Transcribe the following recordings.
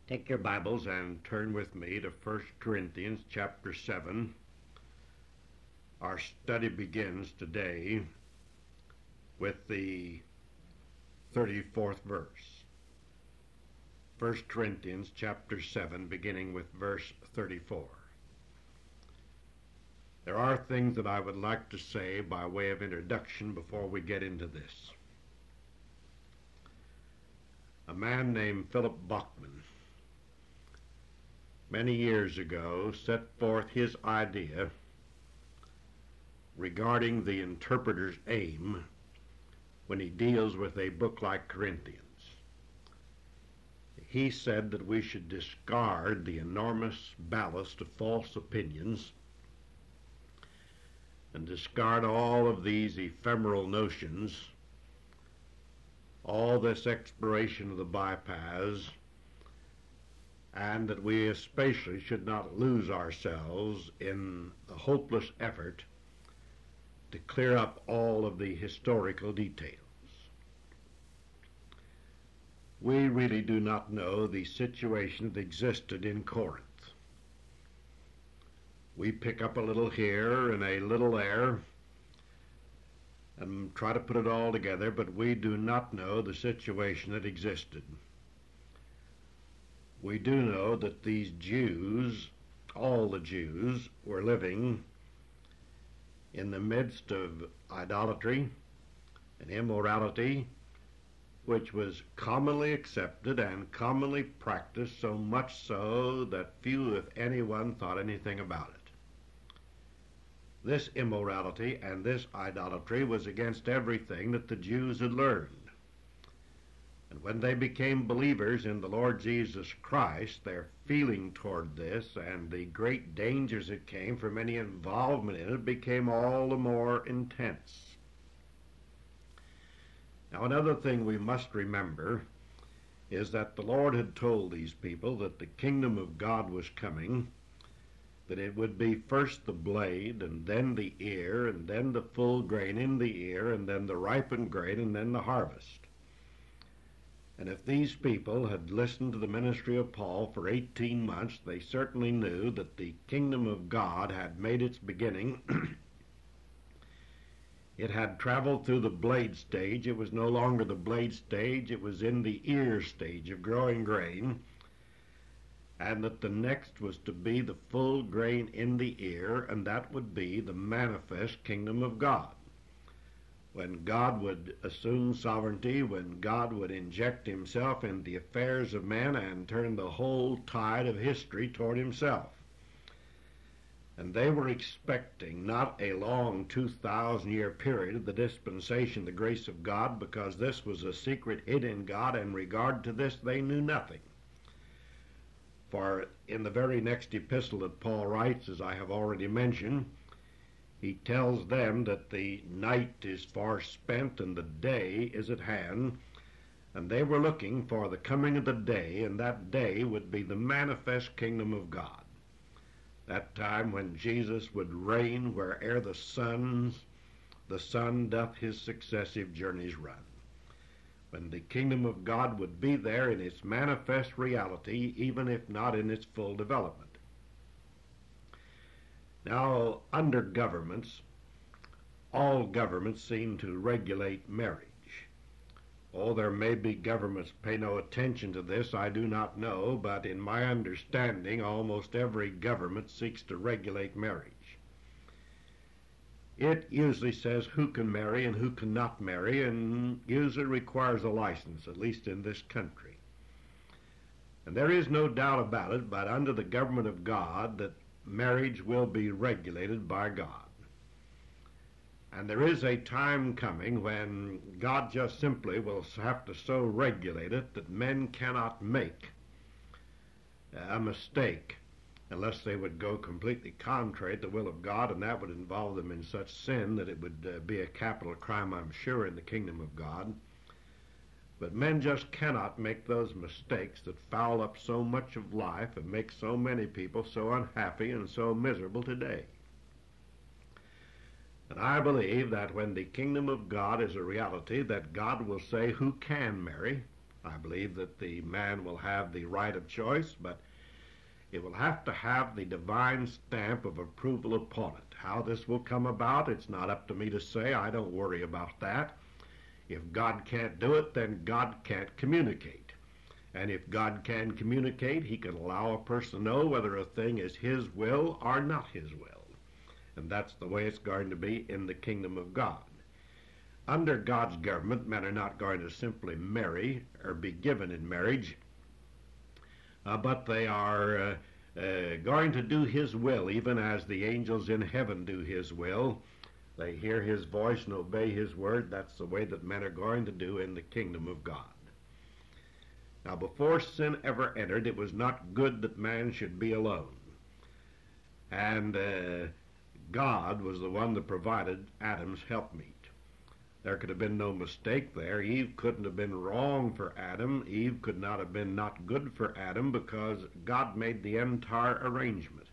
Take your Bibles and turn with me to 1 Corinthians chapter 7. Our study begins today with the 34th verse. 1 Corinthians chapter 7, beginning with verse 34. There are things that I would like to say by way of introduction before we get into this. A man named Philip Bachman many years ago set forth his idea regarding the interpreter's aim when he deals with a book like Corinthians. He said that we should discard the enormous ballast of false opinions and discard all of these ephemeral notions, all this exploration of the bypaths, and that we especially should not lose ourselves in the hopeless effort to clear up all of the historical details. We really do not know the situation that existed in Corinth. We pick up a little here and a little there and try to put it all together, but we do not know the situation that existed. We do know that these Jews, all the Jews, were living in the midst of idolatry and immorality, which was commonly accepted and commonly practiced, so much so that few, if anyone, thought anything about it. This immorality and this idolatry was against everything that the Jews had learned. And when they became believers in the Lord Jesus Christ, their feeling toward this and the great dangers that came from any involvement in it became all the more intense. Now, another thing we must remember is that the Lord had told these people that the kingdom of God was coming, that it would be first the blade, and then the ear, and then the full grain in the ear, and then the ripened grain, and then the harvest. And if these people had listened to the ministry of Paul for 18 months, they certainly knew that the kingdom of God had made its beginning. It had traveled through the blade stage. It was no longer the blade stage. It was in the ear stage of growing grain. And that the next was to be the full grain in the ear, and that would be the manifest kingdom of God. When God would assume sovereignty, when God would inject himself in the affairs of men and turn the whole tide of history toward himself. And they were expecting not a long 2,000-year period of the dispensation, the grace of God, because this was a secret hid in God, and in regard to this they knew nothing. For in the very next epistle that Paul writes, as I have already mentioned, he tells them that the night is far spent and the day is at hand, and they were looking for the coming of the day, and that day would be the manifest kingdom of God. That time when Jesus would reign where'er the sun doth his successive journeys run. When the kingdom of God would be there in its manifest reality, even if not in its full development. Now, under governments, all governments seem to regulate marriage. Oh, there may be governments pay no attention to this, I do not know, but in my understanding, almost every government seeks to regulate marriage. It usually says who can marry and who cannot marry, and usually requires a license, at least in this country. And there is no doubt about it, but under the government of God, that marriage will be regulated by God. And there is a time coming when God just simply will have to so regulate it that men cannot make a mistake unless they would go completely contrary to the will of God, and that would involve them in such sin that it would be a capital crime, I'm sure, in the kingdom of God. But men just cannot make those mistakes that foul up so much of life and make so many people so unhappy and so miserable today. And I believe that when the kingdom of God is a reality, that God will say who can marry I believe that the man will have the right of choice, but it will have to have the divine stamp of approval upon it. How this will come about, it's not up to me to say. I don't worry about that. If God can't do it, then God can't communicate. And if God can communicate, he can allow a person to know whether a thing is his will or not his will. And that's the way it's going to be in the kingdom of God. Under God's government, men are not going to simply marry or be given in marriage, but they are going to do his will, even as the angels in heaven do his will. They hear his voice and obey his word. That's the way that men are going to do in the kingdom of God. Now, before sin ever entered, it was not good that man should be alone. And God was the one that provided Adam's helpmeet. There could have been no mistake there. Eve couldn't have been wrong for Adam. Eve could not have been not good for Adam, because God made the entire arrangement.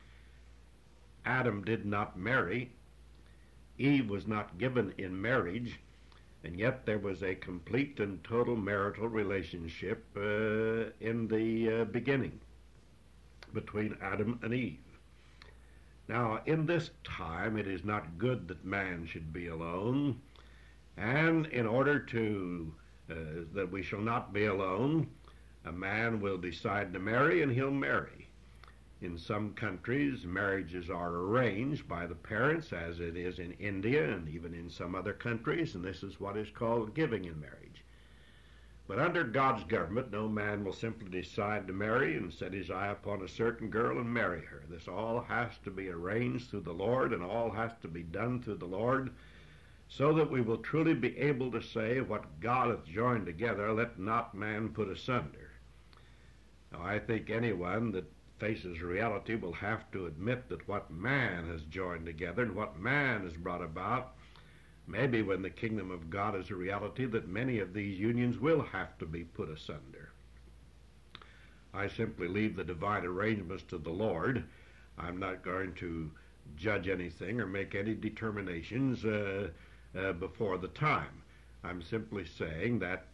Adam did not marry. Eve was not given in marriage, and yet there was a complete and total marital relationship in the beginning between Adam and Eve. Now, in this time, it is not good that man should be alone. And in order to that we shall not be alone, a man will decide to marry, and he'll marry. In some countries, marriages are arranged by the parents, as it is in India and even in some other countries, and this is what is called giving in marriage. But under God's government, no man will simply decide to marry and set his eye upon a certain girl and marry her. This all has to be arranged through the Lord, and all has to be done through the Lord, so that we will truly be able to say, what God hath joined together, let not man put asunder. Now, I think anyone that faces reality will have to admit that what man has joined together and what man has brought about, maybe when the kingdom of God is a reality, that many of these unions will have to be put asunder. I simply leave the divine arrangements to the Lord. I'm not going to judge anything or make any determinations before the time. I'm simply saying that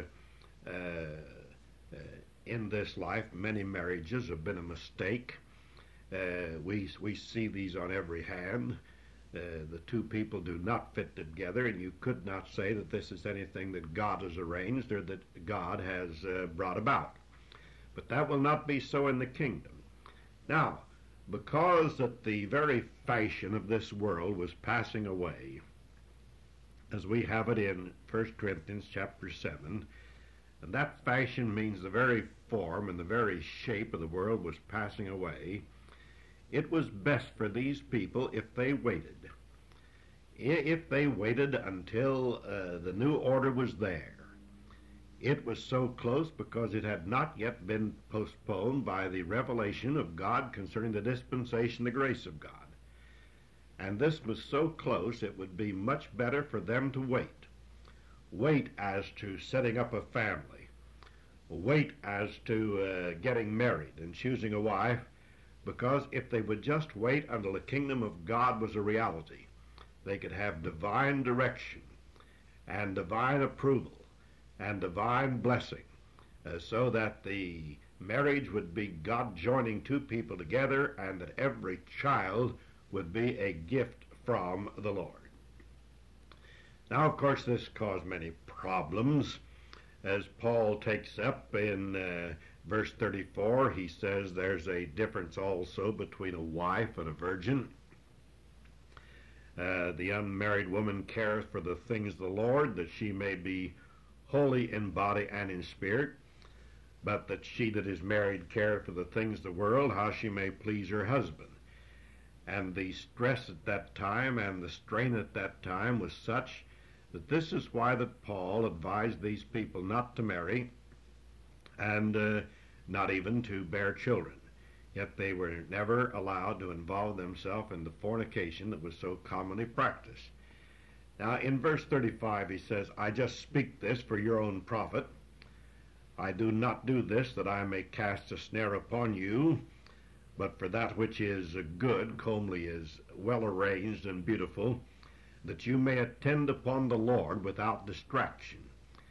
in this life, many marriages have been a mistake. We see these on every hand. The two people do not fit together, and you could not say that this is anything that God has arranged or that God has brought about. But that will not be so in the kingdom. Now, because that the very fashion of this world was passing away, as we have it in 1 Corinthians chapter 7, and that fashion means the very form and the very shape of the world was passing away, it was best for these people if they waited. If they waited until the new order was there. It was so close because it had not yet been postponed by the revelation of God concerning the dispensation, the grace of God. And this was so close, it would be much better for them to wait. Wait as to setting up a family. Wait as to getting married and choosing a wife, because if they would just wait until the kingdom of God was a reality, they could have divine direction and divine approval and divine blessing, so that the marriage would be God joining two people together, and that every child would be a gift from the Lord. Now, of course, this caused many problems. As Paul takes up in verse 34, he says there's a difference also between a wife and a virgin. The unmarried woman cares for the things of the Lord, that she may be holy in body and in spirit, but that she that is married cares for the things of the world, how she may please her husband. And the stress at that time and the strain at that time was such that this is why that Paul advised these people not to marry and not even to bear children. Yet they were never allowed to involve themselves in the fornication that was so commonly practiced. Now, in verse 35, he says, I just speak this for your own profit. I do not do this that I may cast a snare upon you, but for that which is good, comely, is well arranged and beautiful, that you may attend upon the Lord without distraction.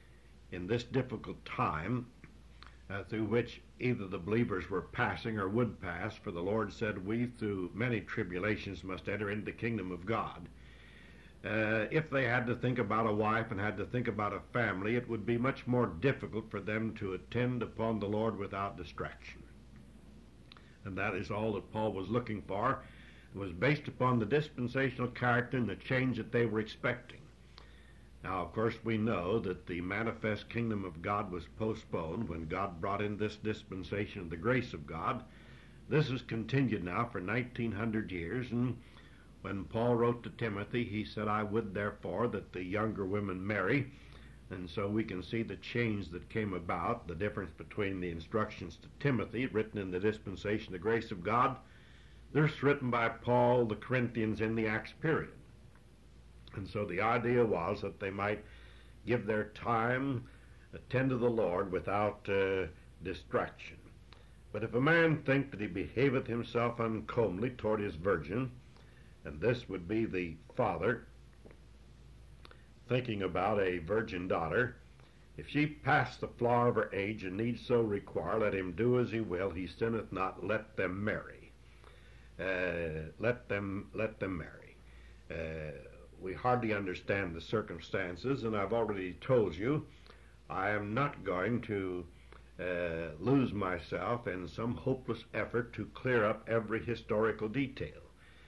in this difficult time through which either the believers were passing or would pass, for the Lord said, we through many tribulations must enter into the kingdom of God. If they had to think about a wife and had to think about a family, it would be much more difficult for them to attend upon the Lord without distraction. And that is all that Paul was looking for. It was based upon the dispensational character and the change that they were expecting. Now, of course, we know that the manifest kingdom of God was postponed when God brought in this dispensation of the grace of God. This has continued now for 1900 years, and when Paul wrote to Timothy, he said, I would therefore that the younger women marry. And so we can see the change that came about, the difference between the instructions to Timothy, written in the dispensation of the grace of God, this written by Paul, the Corinthians in the Acts period. And so the idea was that they might give their time, attend to the Lord without distraction. But if a man think that he behaveth himself uncomely toward his virgin, and this would be the father thinking about a virgin daughter, if she pass the flower of her age and need so require, let him do as he will, he sinneth not, let them marry. Let them marry. We hardly understand the circumstances, and I've already told you I am not going to lose myself in some hopeless effort to clear up every historical detail.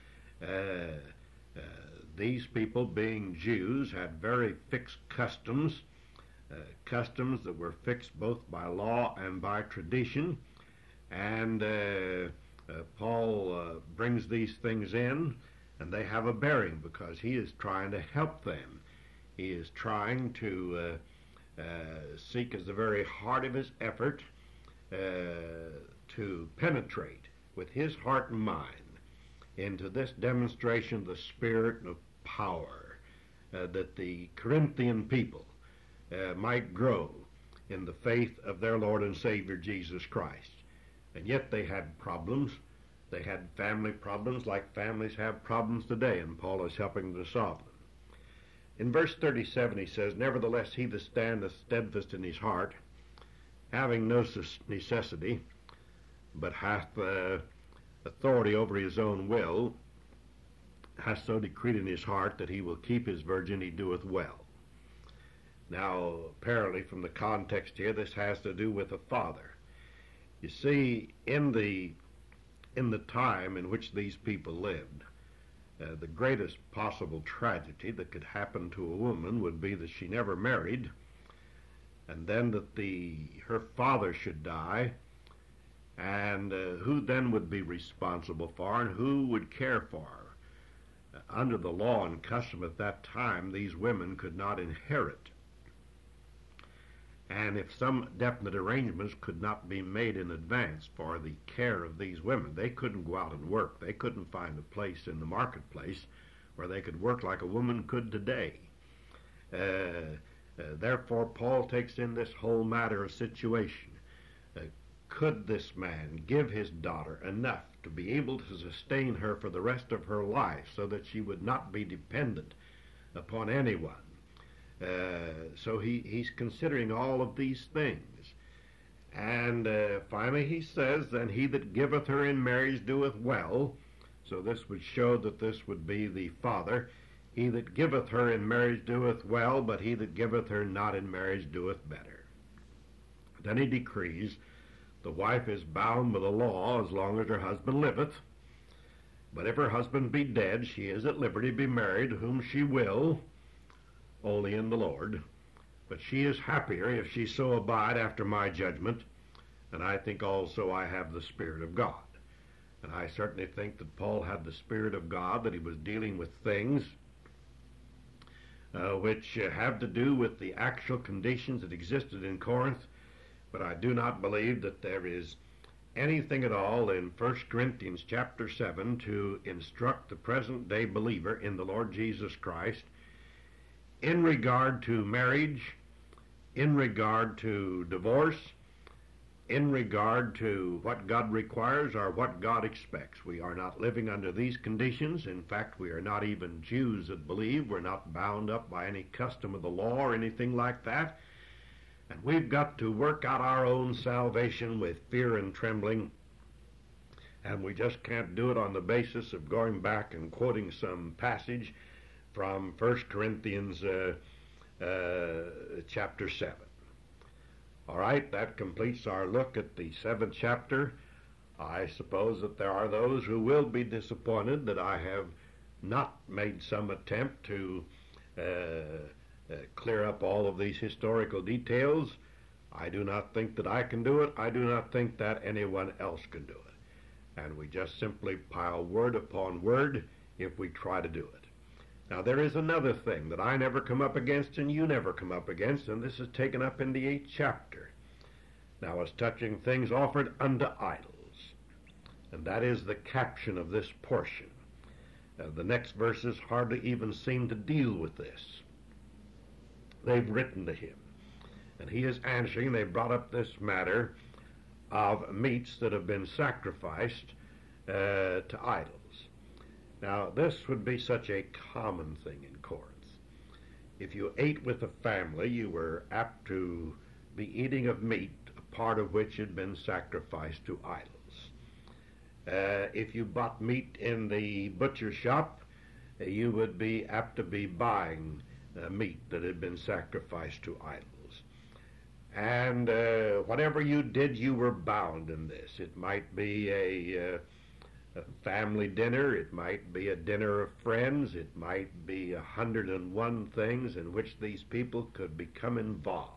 These people, being Jews, had very fixed customs, customs that were fixed both by law and by tradition, and Paul brings these things in, and they have a bearing because he is trying to help them. He is trying to seek as the very heart of his effort to penetrate with his heart and mind into this demonstration of the Spirit and of power, that the Corinthian people might grow in the faith of their Lord and Savior Jesus Christ. And yet they had problems. They had family problems like families have problems today, and Paul is helping to solve them. In verse 37 he says, Nevertheless he that standeth steadfast in his heart, having no necessity, but hath authority over his own will, hath so decreed in his heart that he will keep his virgin, he doeth well. Now, apparently from the context here, this has to do with a father. You see, in the time in which these people lived, the greatest possible tragedy that could happen to a woman would be that she never married, and then that her father should die, and who then would be responsible for her and who would care for her? Under the law and custom at that time, these women could not inherit. And if some definite arrangements could not be made in advance for the care of these women, they couldn't go out and work. They couldn't find a place in the marketplace where they could work like a woman could today. Therefore, Paul takes in this whole matter of situation. Could this man give his daughter enough to be able to sustain her for the rest of her life so that she would not be dependent upon anyone? So he's considering all of these things. And finally he says, Then he that giveth her in marriage doeth well. So this would show that this would be the father. He that giveth her in marriage doeth well, but he that giveth her not in marriage doeth better. Then he decrees, The wife is bound by the law as long as her husband liveth. But if her husband be dead, she is at liberty to be married whom she will, only in the Lord. But she is happier if she so abide after my judgment, and I think also I have the Spirit of God. And I certainly think that Paul had the Spirit of God, that he was dealing with things which have to do with the actual conditions that existed in Corinth, but I do not believe that there is anything at all in 1 Corinthians chapter 7 to instruct the present-day believer in the Lord Jesus Christ in regard to marriage, in regard to divorce, in regard to what God requires or what God expects. We are not living under these conditions. In fact, we are not even Jews that believe. We're not bound up by any custom of the law or anything like that. And we've got to work out our own salvation with fear and trembling, and we just can't do it on the basis of going back and quoting some passage from 1 Corinthians chapter 7. All right, that completes our look at the 7th chapter. I suppose that there are those who will be disappointed that I have not made some attempt to clear up all of these historical details. I do not think that I can do it. I do not think that anyone else can do it. And we just simply pile word upon word if we try to do it. Now, there is another thing that I never come up against and you never come up against, and this is taken up in the 8th chapter. Now, it's touching things offered unto idols. And that is the caption of this portion. The next verses hardly even seem to deal with this. They've written to him, and he is answering. They brought up this matter of meats that have been sacrificed to idols. Now, this would be such a common thing in Corinth. If you ate with a family, you were apt to be eating of meat, a part of which had been sacrificed to idols. If you bought meat in the butcher shop, you would be apt to be buying meat that had been sacrificed to idols. And whatever you did, you were bound in this. It might be a family dinner, it might be a dinner of friends, it might be 101 things in which these people could become involved.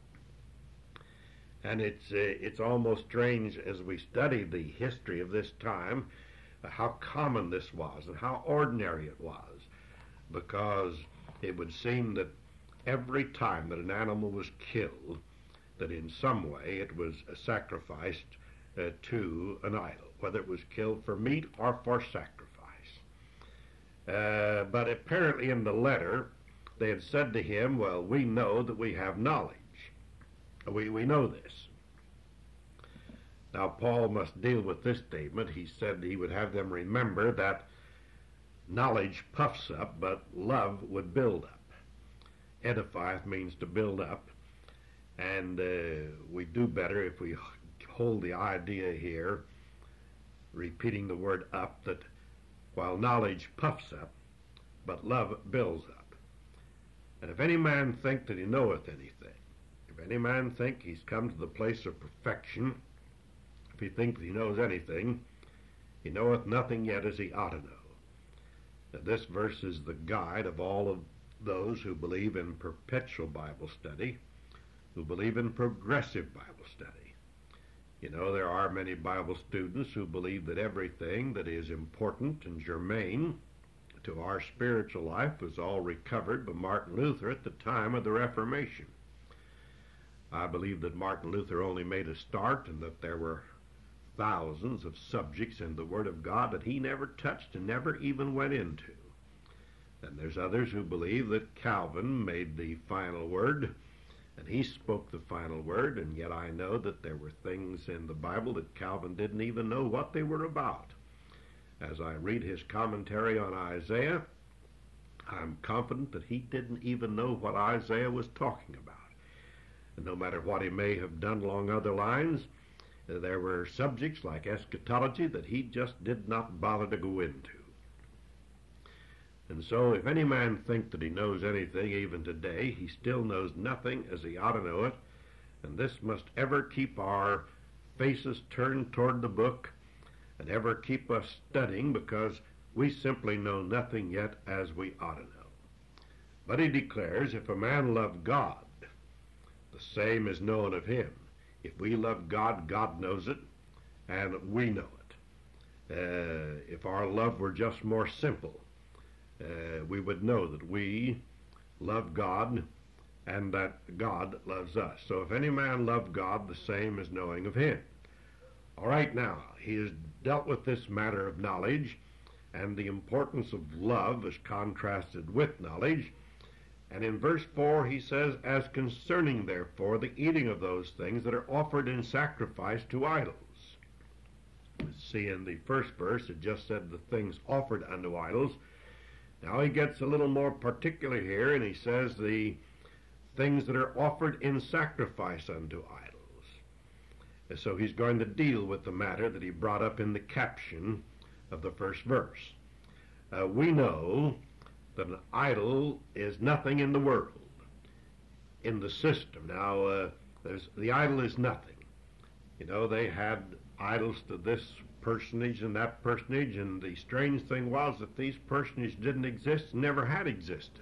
And it's almost strange as we study the history of this time how common this was and how ordinary it was, because it would seem that every time that an animal was killed, that in some way it was sacrificed to an idol, whether it was killed for meat or for sacrifice. But apparently in the letter they had said to him, well, we know that we have knowledge. We know this. Now, Paul must deal with this statement. He said he would have them remember that knowledge puffs up, but love would build up. Edifieth means to build up, and we do better if we hold the idea here, repeating the word up, that while knowledge puffs up, but love builds up. And if any man think that he knoweth anything, if any man think he's come to the place of perfection, if he think that he knows anything, he knoweth nothing yet as he ought to know. Now, this verse is the guide of all of those who believe in perpetual Bible study, who believe in progressive Bible study. You know, there are many Bible students who believe that everything that is important and germane to our spiritual life was all recovered by Martin Luther at the time of the Reformation. I believe that Martin Luther only made a start and that there were thousands of subjects in the Word of God that he never touched and never even went into. And there's others who believe that Calvin made the final word, and he spoke the final word, and yet I know that there were things in the Bible that Calvin didn't even know what they were about. As I read his commentary on Isaiah, I'm confident that he didn't even know what Isaiah was talking about. And no matter what he may have done along other lines, there were subjects like eschatology that he just did not bother to go into. And so if any man think that he knows anything even today, he still knows nothing as he ought to know it, and this must ever keep our faces turned toward the book and ever keep us studying, because we simply know nothing yet as we ought to know. But he declares, if a man love God, the same is known of him. If we love God, God knows it, and we know it. If our love were just more simple, we would know that we love God and that God loves us. So if any man love God, the same is knowing of him. All right, now, he has dealt with this matter of knowledge and the importance of love as contrasted with knowledge. And in verse 4 he says, as concerning therefore the eating of those things that are offered in sacrifice to idols. See, in the first verse it just said the things offered unto idols. Now he gets a little more particular here, and he says the things that are offered in sacrifice unto idols. And so he's going to deal with the matter that he brought up in the caption of the first verse. We know that an idol is nothing in the world, in the system. Now, the idol is nothing. You know, they had idols to this personage and that personage, and the strange thing was that these personages didn't exist and never had existed.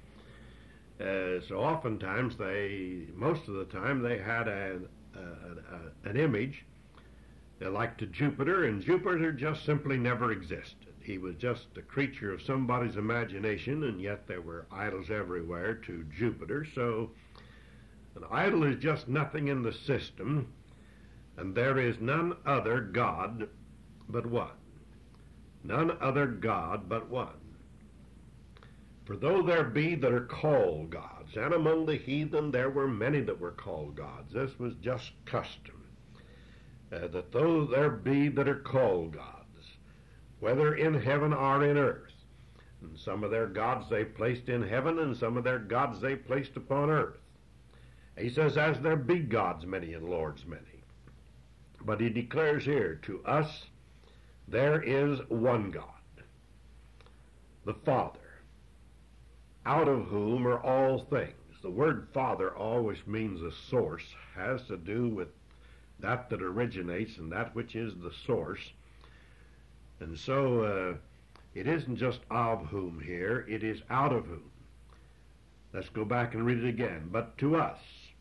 So oftentimes, most of the time, they had an image like to Jupiter, and Jupiter just simply never existed. He was just a creature of somebody's imagination, and yet there were idols everywhere to Jupiter. So an idol is just nothing in the system, and there is none other God but one. None other God but one. For though there be that are called gods, and among the heathen there were many that were called gods. This was just custom, that though there be that are called gods, whether in heaven or in earth, and some of their gods they placed in heaven, and some of their gods they placed upon earth. He says, as there be gods many and lords many. But he declares here, to us there is one God, the Father, out of whom are all things. The word Father always means a source, has to do with that originates and that which is the source. And so it isn't just of whom here, it is out of whom. Let's go back and read it again. But to us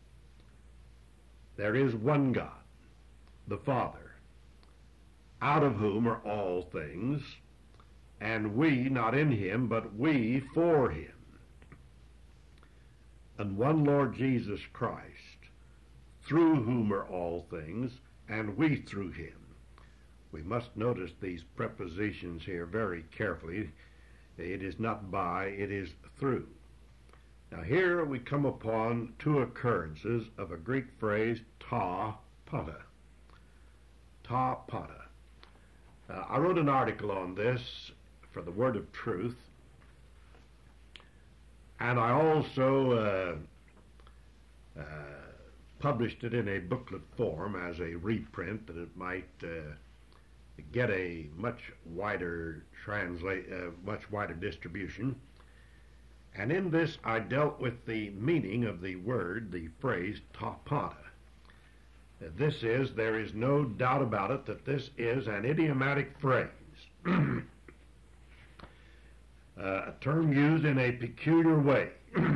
there is one God, the Father, out of whom are all things, and we, not in him, but we for him. And one Lord Jesus Christ, through whom are all things, and we through him. We must notice these prepositions here very carefully. It is not by, it is through. Now here we come upon two occurrences of a Greek phrase, ta pata. Ta pata. I wrote an article on this for the Word of Truth, and I also published it in a booklet form as a reprint, that it might get a much wider distribution. And in this I dealt with the meaning of the word, the phrase ta pata. There is no doubt about it, that this is an idiomatic phrase, a term used in a peculiar way,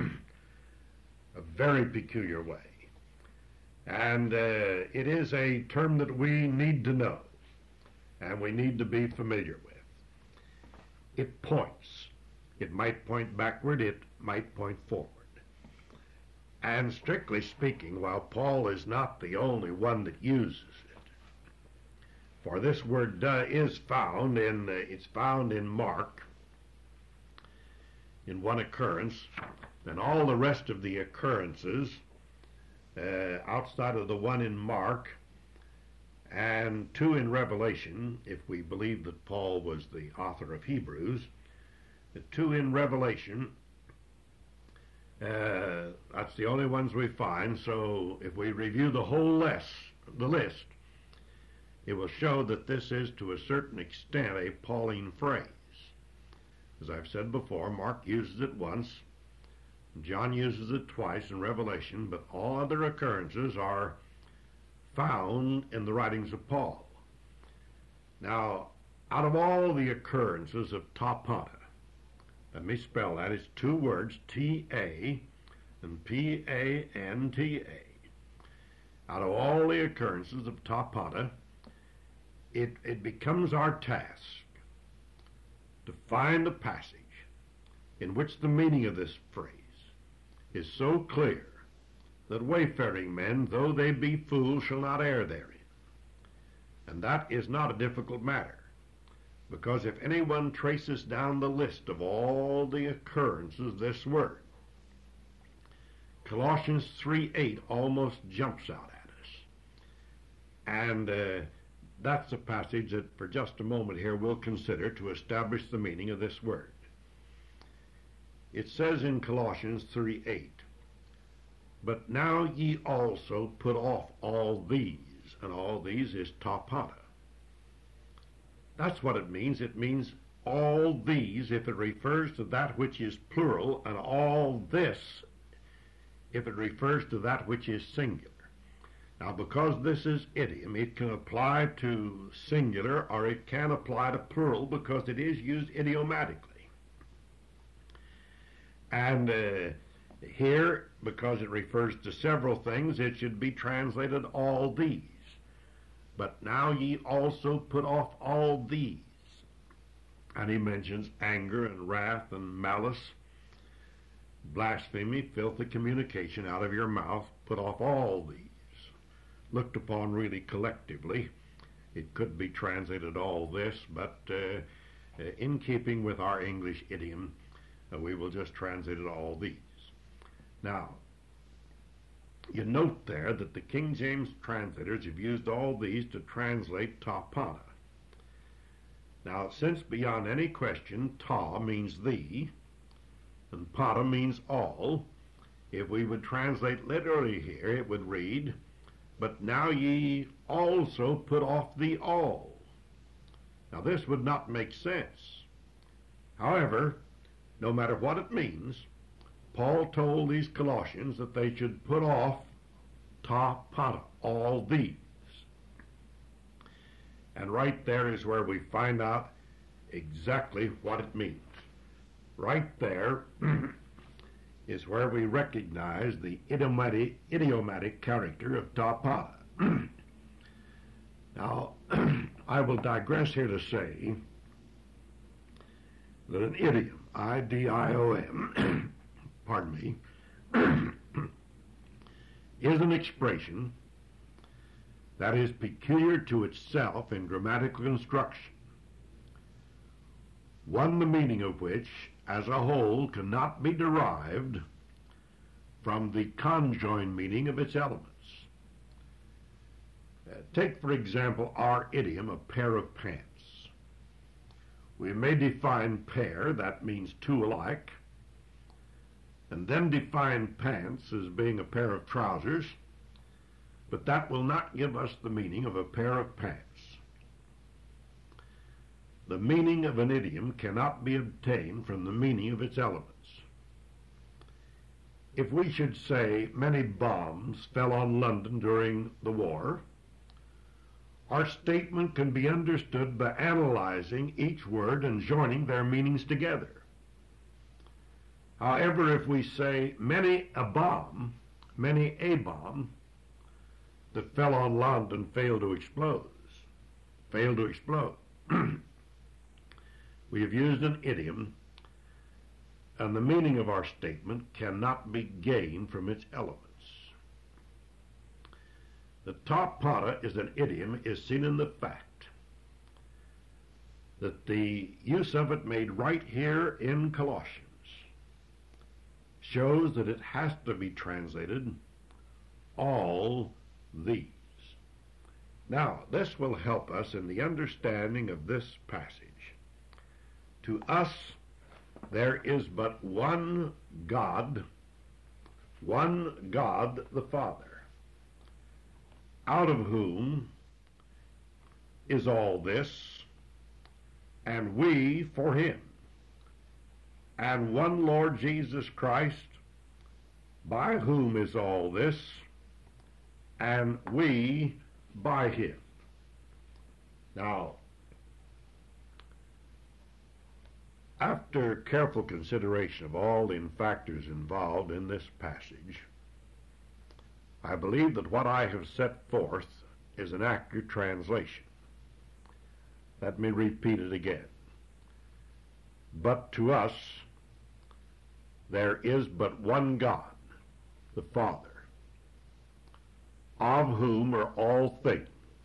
a very peculiar way. And it is a term that we need to know, and we need to be familiar with. It points. It might point backward, it might point forward. And strictly speaking, while Paul is not the only one that uses it, for this word is found it's found in Mark in one occurrence, and all the rest of the occurrences outside of the one in Mark and two in Revelation, if we believe that Paul was the author of Hebrews, the two in Revelation, that's the only ones we find. So if we review the whole list, it will show that this is to a certain extent a Pauline phrase. As I've said before, Mark uses it once, John uses it twice in Revelation, but all other occurrences are found in the writings of Paul. Now, out of all the occurrences of ta pata, let me spell that. It's two words, T-A and P-A-N-T-A. Out of all the occurrences of ta pata, it becomes our task to find a passage in which the meaning of this phrase is so clear that wayfaring men, though they be fools, shall not err therein. And that is not a difficult matter, because if anyone traces down the list of all the occurrences of this word, Colossians 3:8 almost jumps out at us. And that's a passage that for just a moment here we'll consider to establish the meaning of this word. It says in Colossians 3:8, But now ye also put off all these, and all these is tapata. That's what it means. It means all these if it refers to that which is plural, and all this if it refers to that which is singular. Now, because this is idiom, it can apply to singular or it can apply to plural because it is used idiomatically. And here, because it refers to several things, it should be translated all these. But now ye also put off all these. And he mentions anger and wrath and malice, blasphemy, filthy communication out of your mouth. Put off all these. Looked upon really collectively, it could be translated all this, but in keeping with our English idiom, we will just translate it all these. Now, you note there that the King James translators have used all these to translate tapata. Now, since beyond any question ta means the, and pata means all, if we would translate literally here, it would read, but now ye also put off the all. Now, this would not make sense. However, no matter what it means, Paul told these Colossians that they should put off tapata, all these. And right there is where we find out exactly what it means. Right there is where we recognize the idiomatic character of tapata. Now, I will digress here to say that an idiom, I-D-I-O-M, pardon me, is an expression that is peculiar to itself in grammatical construction, one the meaning of which, as a whole, cannot be derived from the conjoined meaning of its elements. Take, for example, our idiom, a pair of pants. We may define pair, that means two alike, and then define pants as being a pair of trousers, but that will not give us the meaning of a pair of pants. The meaning of an idiom cannot be obtained from the meaning of its elements. If we should say many bombs fell on London during the war, our statement can be understood by analyzing each word and joining their meanings together. However, if we say many a bomb that fell on London failed to explode, we have used an idiom, and the meaning of our statement cannot be gained from its elements. The tapata is an idiom is seen in the fact that the use of it made right here in Colossians shows that it has to be translated all these. Now, this will help us in the understanding of this passage. To us, there is but one God the Father, out of whom is all this, and we for him, and one Lord Jesus Christ, by whom is all this, and we by him. Now, after careful consideration of all the factors involved in this passage, I believe that what I have set forth is an accurate translation. Let me repeat it again. But to us, there is but one God, the Father, of whom are all things.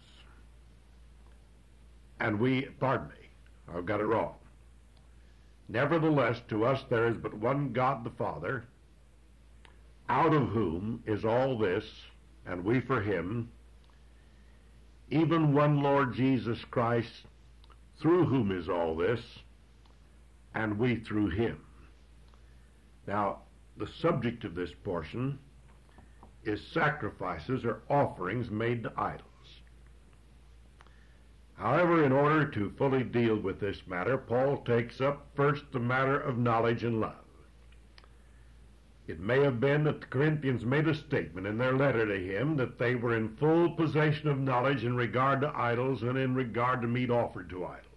And I've got it wrong. Nevertheless, to us there is but one God the Father, out of whom is all this, and we for him, even one Lord Jesus Christ, through whom is all this, and we through him. Now, the subject of this portion is sacrifices or offerings made to idols. However, in order to fully deal with this matter, Paul takes up first the matter of knowledge and love. It may have been that the Corinthians made a statement in their letter to him that they were in full possession of knowledge in regard to idols and in regard to meat offered to idols.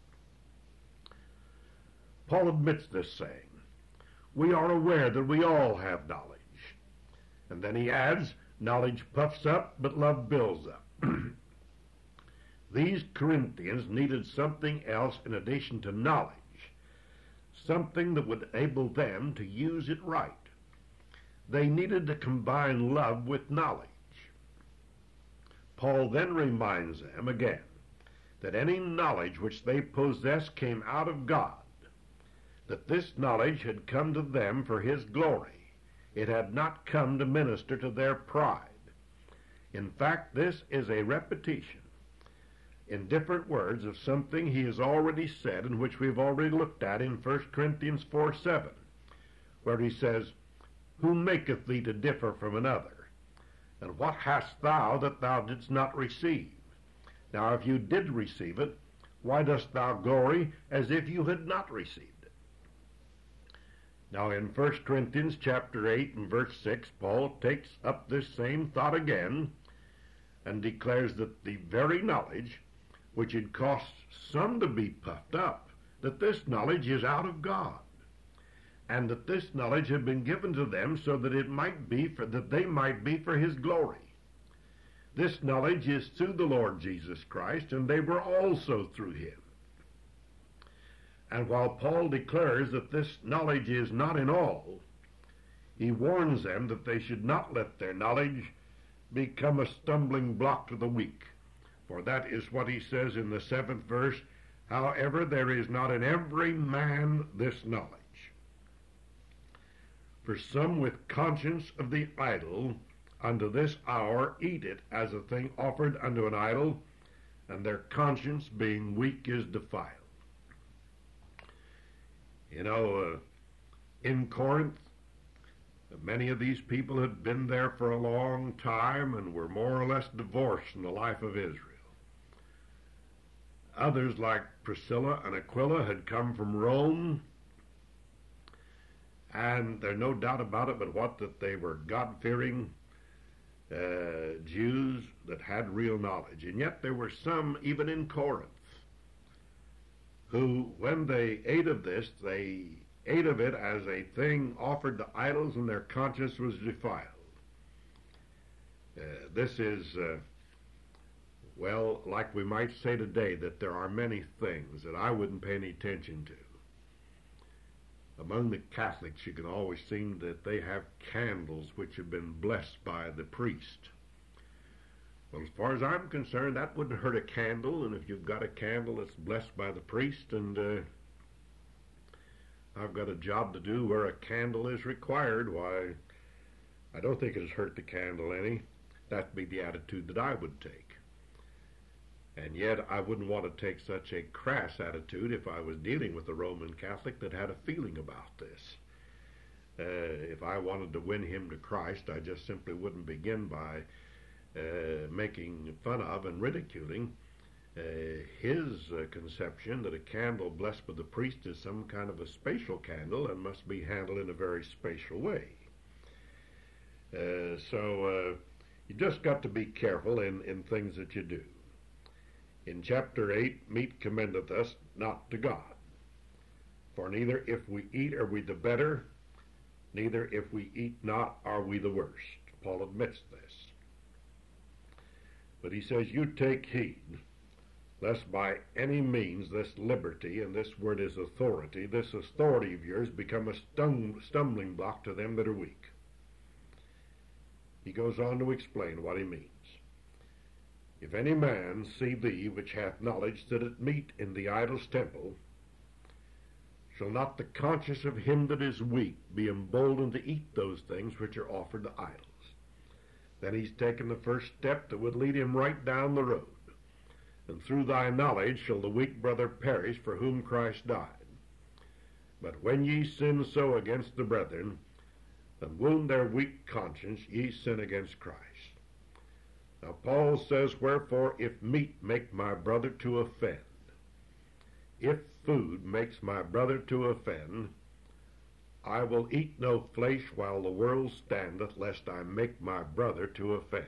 Paul admits this, saying, "We are aware that we all have knowledge." And then he adds, "Knowledge puffs up, but love builds up." These Corinthians needed something else in addition to knowledge, something that would enable them to use it right. They needed to combine love with knowledge. Paul then reminds them again that any knowledge which they possessed came out of God, that this knowledge had come to them for his glory. It had not come to minister to their pride. In fact, this is a repetition in different words of something he has already said and which we've already looked at in 1 Corinthians 4:7, where he says, "Who maketh thee to differ from another? And what hast thou that thou didst not receive? Now if you did receive it, why dost thou glory as if you had not received it?" Now in 1 Corinthians chapter 8 and verse 6, Paul takes up this same thought again and declares that the very knowledge which had cost some to be puffed up, that this knowledge is out of God, and that this knowledge had been given to them so that they might be for his glory. This knowledge is through the Lord Jesus Christ, and they were also through him. And while Paul declares that this knowledge is not in all, he warns them that they should not let their knowledge become a stumbling block to the weak. For that is what he says in the 7th verse, "However, there is not in every man this knowledge. For some with conscience of the idol unto this hour eat it as a thing offered unto an idol, and their conscience being weak is defiled." You know, in Corinth, many of these people had been there for a long time and were more or less divorced from the life of Israel. Others, like Priscilla and Aquila, had come from Rome, and there's no doubt about it that they were God-fearing Jews that had real knowledge. And yet there were some, even in Corinth, who, when they ate of this, they ate of it as a thing offered to idols, and their conscience was defiled. This is, like we might say today, that there are many things that I wouldn't pay any attention to. Among the Catholics, you can always see that they have candles which have been blessed by the priest. Well, as far as I'm concerned, that wouldn't hurt a candle, and if you've got a candle that's blessed by the priest, and I've got a job to do where a candle is required, why, I don't think it's hurt the candle any. That'd be the attitude that I would take. And yet I wouldn't want to take such a crass attitude if I was dealing with a Roman Catholic that had a feeling about this. If I wanted to win him to Christ, I just simply wouldn't begin by making fun of and ridiculing his conception that a candle blessed by the priest is some kind of a spatial candle and must be handled in a very spatial way. So you just got to be careful in things that you do. In chapter 8, meat commendeth us not to God. For neither if we eat are we the better, neither if we eat not are we the worst. Paul admits this. But he says, "You take heed, lest by any means this liberty," and this word is authority, this authority of yours become a stumbling block to them that are weak. He goes on to explain what he means. "If any man see thee which hath knowledge sitteth meat in the idol's temple, shall not the conscience of him that is weak be emboldened to eat those things which are offered to idols?" Then he's taken the first step that would lead him right down the road. "And through thy knowledge shall the weak brother perish for whom Christ died. But when ye sin so against the brethren, and wound their weak conscience, ye sin against Christ. Now Paul says, wherefore, if meat make my brother to offend, if food makes my brother to offend, I will eat no flesh while the world standeth, lest I make my brother to offend.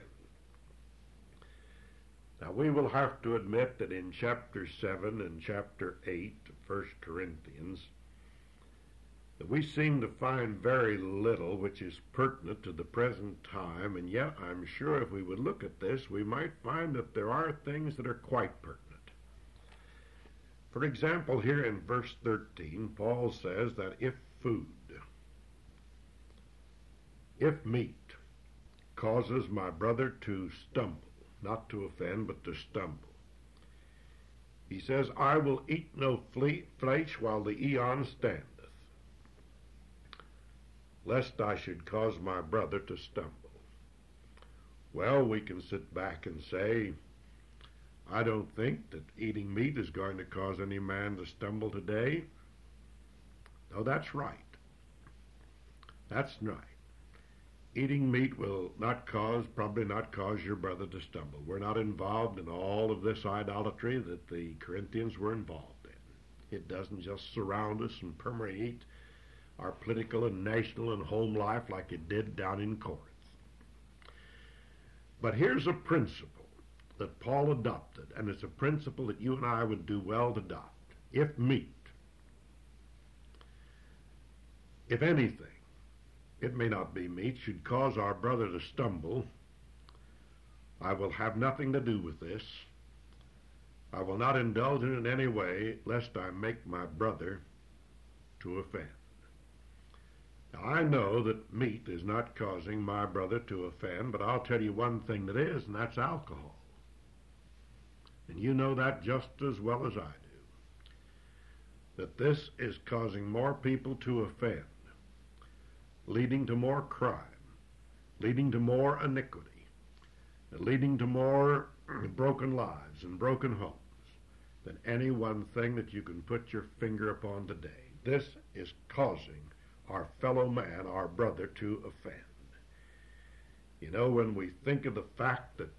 Now we will have to admit that in chapter 7 and chapter 8 of 1 Corinthians, that we seem to find very little which is pertinent to the present time, and yet I'm sure if we would look at this, we might find that there are things that are quite pertinent. For example, here in verse 13, Paul says that if food, if meat causes my brother to stumble, not to offend, but to stumble, he says, I will eat no flesh while the eon standeth, lest I should cause my brother to stumble. Well, we can sit back and say, I don't think that eating meat is going to cause any man to stumble today. No, that's right. That's right. Eating meat will probably not cause your brother to stumble. We're not involved in all of this idolatry that the Corinthians were involved in. It doesn't just surround us and permeate our political and national and home life like it did down in Corinth. But here's a principle that Paul adopted, and it's a principle that you and I would do well to adopt. If meat, if anything, it may not be meat, should cause our brother to stumble, I will have nothing to do with this. I will not indulge in it in any way, lest I make my brother to offend. Now, I know that meat is not causing my brother to offend, but I'll tell you one thing that is, and that's alcohol. And you know that just as well as I do, that this is causing more people to offend, leading to more crime, leading to more iniquity, leading to more broken lives and broken homes than any one thing that you can put your finger upon today. This is causing our fellow man, our brother, to offend. You know, when we think of the fact that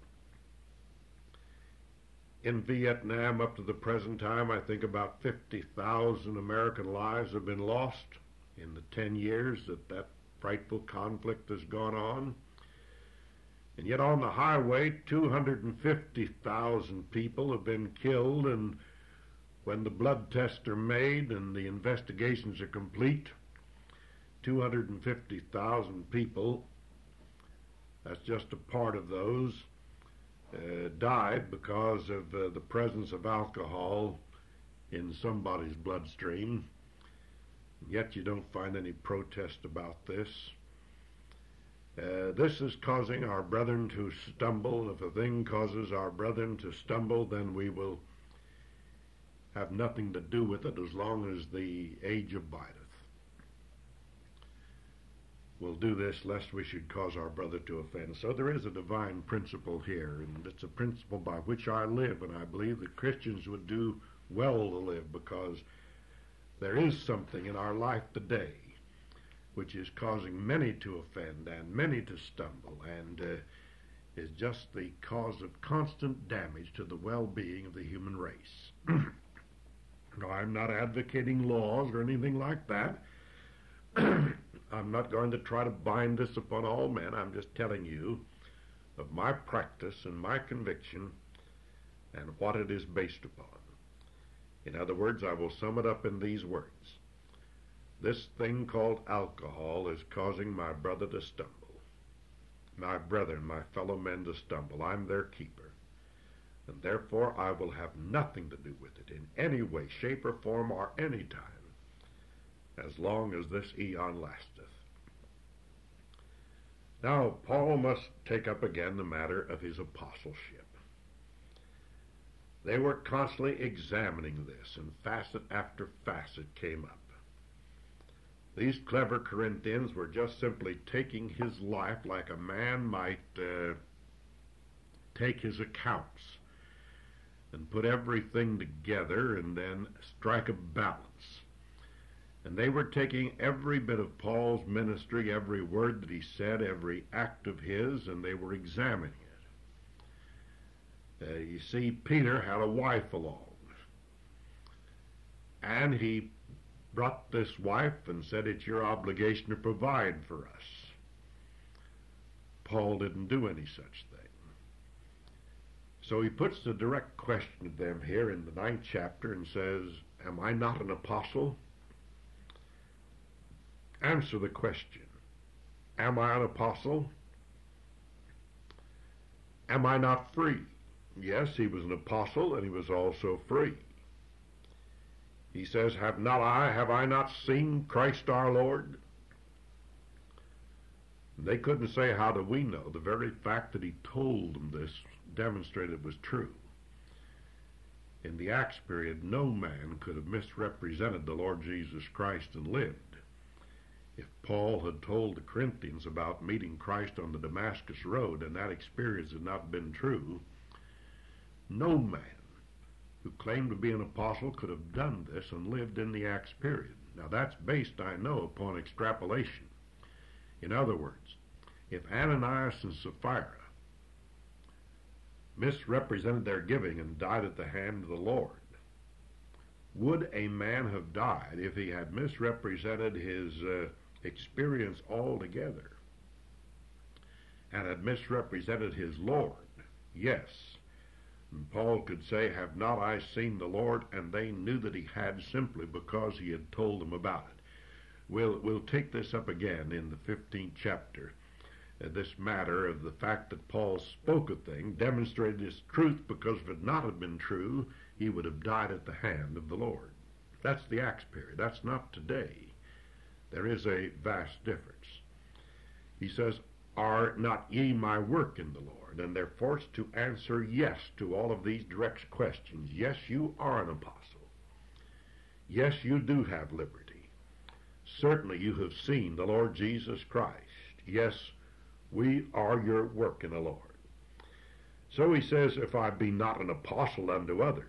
in Vietnam up to the present time, I think about 50,000 American lives have been lost in the 10 years that frightful conflict has gone on. And yet on the highway, 250,000 people have been killed, and when the blood tests are made and the investigations are complete, 250,000 people, that's just a part of those, died because of the presence of alcohol in somebody's bloodstream. Yet you don't find any protest about this. This is causing our brethren to stumble. If a thing causes our brethren to stumble, then we will have nothing to do with it as long as the age abideth. We'll do this lest we should cause our brother to offend. So there is a divine principle here, and it's a principle by which I live, and I believe that Christians would do well to live, because there is something in our life today which is causing many to offend and many to stumble, and is just the cause of constant damage to the well-being of the human race. No, I'm not advocating laws or anything like that. I'm not going to try to bind this upon all men. I'm just telling you of my practice and my conviction and what it is based upon. In other words, I will sum it up in these words. This thing called alcohol is causing my brother to stumble. My brethren, my fellow men to stumble. I'm their keeper. And therefore I will have nothing to do with it in any way, shape, or form, or any time, as long as this eon lasteth. Now, Paul must take up again the matter of his apostleship. They were constantly examining this, and facet after facet came up. These clever Corinthians were just simply taking his life like a man might take his accounts and put everything together and then strike a balance And they were taking every bit of Paul's ministry, every word that he said, every act of his, and they were examining it. You see, Peter had a wife along, and he brought this wife and said, it's your obligation to provide for us. Paul didn't do any such thing. So he puts the direct question to them here in the 9th chapter and says, am I not an apostle? Answer the question. Am I an apostle? Am I not free? Yes, he was an apostle, and he was also free. He says, have I not seen Christ our Lord? They couldn't say, how do we know? The very fact that he told them this demonstrated it was true. In the Acts period, no man could have misrepresented the Lord Jesus Christ and lived. If Paul had told the Corinthians about meeting Christ on the Damascus Road and that experience had not been true, no man who claimed to be an apostle could have done this and lived in the Acts period. Now that's based, I know, upon extrapolation. In other words, if Ananias and Sapphira misrepresented their giving and died at the hand of the Lord, would a man have died if he had misrepresented his experience altogether and had misrepresented his Lord? Yes. And Paul could say, have not I seen the Lord? And they knew that he had, simply because he had told them about it. We'll take this up again in the 15th chapter. This matter of the fact that Paul spoke a thing demonstrated his truth, because if it not had been true, he would have died at the hand of the Lord. That's the Acts period. That's not today. There is a vast difference. He says, are not ye my work in the Lord? And they're forced to answer yes to all of these direct questions. Yes, you are an apostle. Yes, you do have liberty. Certainly you have seen the Lord Jesus Christ. Yes, we are your work in the Lord. So he says, if I be not an apostle unto others,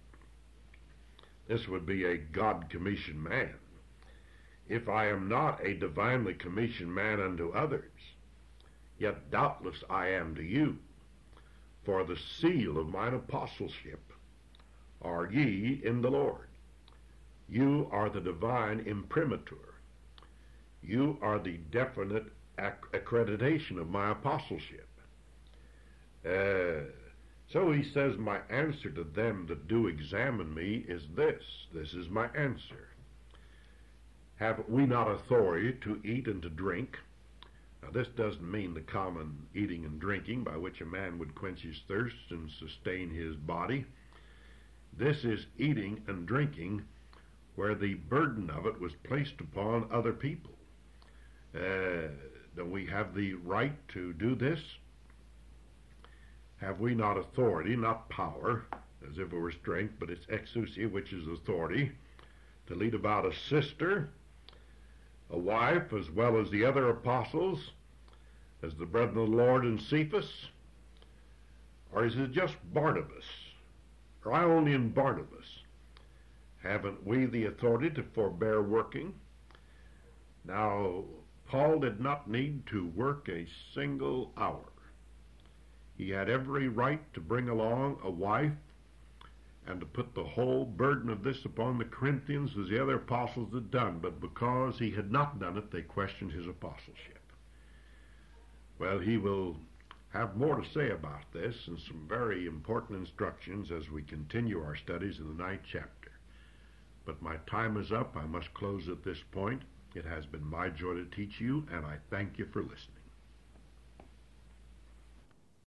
this would be a God-commissioned man. If I am not a divinely commissioned man unto others, yet doubtless I am to you. For the seal of mine apostleship are ye in the Lord. You are the divine imprimatur. You are the definite accreditation of my apostleship. So he says, my answer to them that do examine me is this. This is my answer. Have we not authority to eat and to drink? Now this doesn't mean the common eating and drinking by which a man would quench his thirst and sustain his body. This is eating and drinking where the burden of it was placed upon other people. Do we have the right to do this? Have we not authority, not power, as if it were strength, but it's exousia, which is authority, to lead about a sister, a wife, as well as the other apostles, as the brethren of the Lord and Cephas? Or is it just Barnabas? Or I only in Barnabas? Haven't we the authority to forbear working? Now, Paul did not need to work a single hour. He had every right to bring along a wife and to put the whole burden of this upon the Corinthians as the other apostles had done, but because he had not done it, they questioned his apostleship. Well, he will have more to say about this and some very important instructions as we continue our studies in the 9th chapter. But my time is up. I must close at this point. It has been my joy to teach you, and I thank you for listening.